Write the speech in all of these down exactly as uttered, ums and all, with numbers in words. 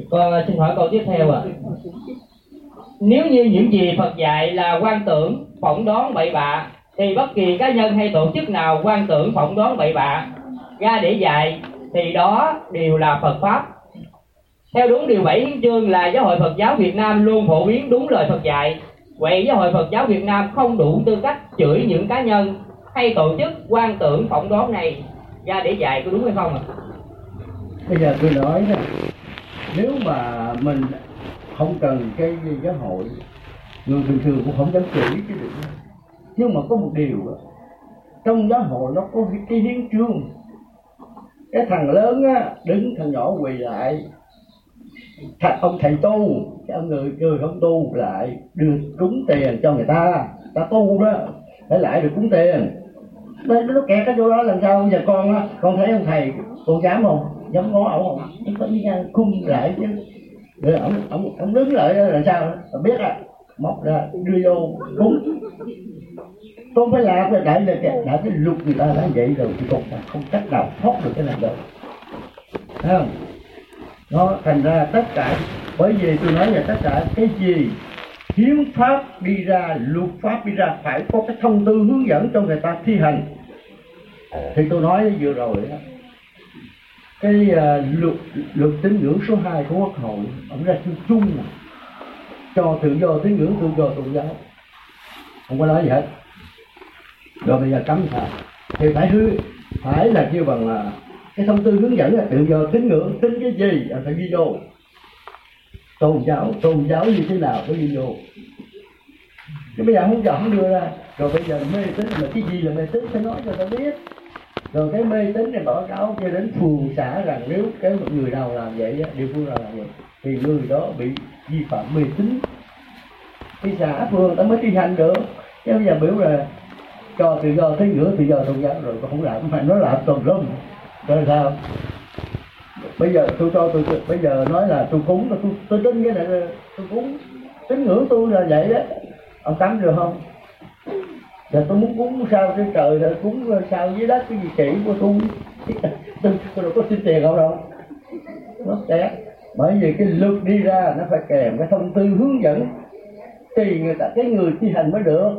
Con xin hỏi câu tiếp theo ạ. À. Nếu như những gì Phật dạy là quan tưởng, phỏng đoán bậy bạ, thì bất kỳ cá nhân hay tổ chức nào quan tưởng, phỏng đoán bậy bạ ra để dạy thì đó đều là Phật Pháp. Theo đúng điều bảy hiến chương là Giáo hội Phật giáo Việt Nam luôn phổ biến đúng lời Phật dạy. Vậy Giáo hội Phật giáo Việt Nam không đủ tư cách chửi những cá nhân hay tổ chức quan tưởng phỏng đoán này ra để dạy, có đúng hay không ạ? À? Bây giờ tôi nói đó, nếu mà mình không cần cái giáo hội, người bình thường cũng không dám chửi cái điều đó. Nhưng mà có một điều đó, trong giáo hội nó có cái hiến chương, cái thằng lớn á đứng, thằng nhỏ quỳ lại, thằng ông thầy tu, cái ông người người không tu lại đưa cúng tiền cho người ta, ta tu đó phải lại được cúng tiền. Nên nó kẹt cái chỗ đó làm sao? Giờ con á, con thấy ông thầy, con dám không? Dám ngó ổng không? Nó có đi ngang cung lại chứ. Rồi ổng ổng ổng đứng lại đó làm sao? Biết à, móc ra đưa vô cúng. Con phải làm cái đại là cái đại cái luật người ta đã vậy rồi thì còn không cách nào thoát được cái này đâu. Thấy không? Nó thành ra tất cả, bởi vì tôi nói là tất cả cái gì hiến pháp đi ra, luật pháp đi ra phải có cái thông tư hướng dẫn cho người ta thi hành. Thì tôi nói vừa rồi đó, cái uh, luật luật tín ngưỡng số hai của Quốc hội ông ra chung chung mà cho tự do tín ngưỡng, tự do tôn giáo, không có nói gì hết. Rồi bây giờ cấm sao? Thì phải hư phải là kêu bằng là cái thông tư hướng dẫn là tự do tín ngưỡng, tính cái gì là phải ghi vô. Tôn giáo, tôn giáo như thế nào phải ghi vô. Chứ bây giờ không giờ không đưa ra. Rồi bây giờ mê tín là cái gì là mê tín phải nói cho ta biết. Rồi cái mê tín này báo cáo cho đến phường xã rằng nếu cái một người nào làm vậy, địa phương nào làm vậy thì người đó bị vi phạm mê tín. Cái xã phường ta mới thi hành được. Chứ bây giờ biểu là cho tự do tín ngưỡng, tự do tôn giáo rồi không làm, mà nó làm tuần râm. Rồi sao? Bây giờ tôi cho tôi, tôi bây giờ nói là tôi cúng, tôi tôi tin cái này là tôi cúng, tín ngưỡng tôi là vậy đó. Ông cấm được không? Giờ tôi muốn cúng sao trên trời rồi cúng sao dưới đất, cái gì chỉ của tôi. tôi tôi đâu có xin tiền không đâu. Nó tét. Bởi vì cái luật đi ra nó phải kèm cái thông tư hướng dẫn thì người ta cái người thi hành mới được.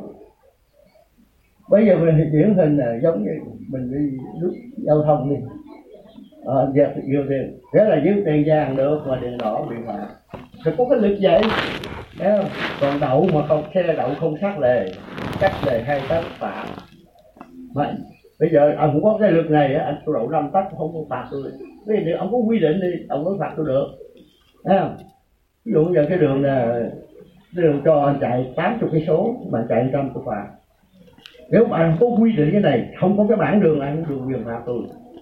Bây giờ mình điển hình là giống như mình đi lúc giao thông đi, à, giờ nhiều tiền, thế là dưới tiền vàng được mà đèn đỏ bị phạt. Thì có cái lực vậy, thấy không? Còn đậu mà không, xe đậu không sát lề, cách lề hai tấc phạt. Mà bây giờ ông cũng có cái lực này á, anh tôi đậu năm tấc không có phạt tôi. Bây giờ ông có quy định đi, ông mới phạt tôi được, thấy không? Ví dụ giờ cái đường là cái đường cho anh chạy tám mươi cây số mà chạy trăm tôi phạt. Nếu mà anh có quy định cái này, không có cái bản đường này, không được quyền phạt tôi.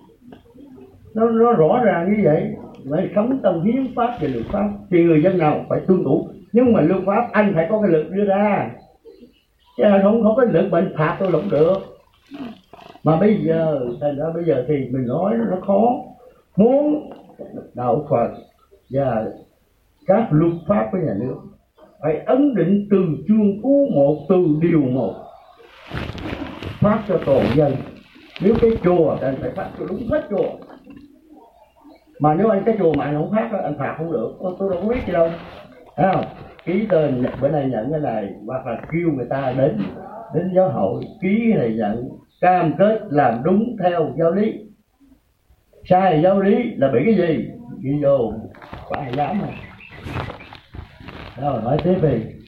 Nó, nó rõ ràng như vậy. Phải sống trong hiến pháp và luật pháp thì người dân nào phải tuân thủ. Nhưng mà luật pháp anh phải có cái lực đưa ra, chứ không không có lực bệnh phạt tôi không được. Mà bây giờ thành ra bây giờ thì mình nói nó khó. Muốn đạo Phật và các luật pháp của nhà nước phải ấn định từ chương cú một, từ điều một, phát cho toàn dân. Nếu cái chùa thì anh phải phát cho đúng hết chùa. Mà nếu anh cái chùa mà anh không phát anh phạt không được. Tôi đâu có biết gì đâu, thấy không? Ký tên bữa nay nhận cái này, hoặc là kêu người ta đến đến giáo hội ký cái này nhận, cam kết làm đúng theo giáo lý. Sai giáo lý là bị cái gì? Ghi vô, có ai dám không? Đó, nói tiếp đi.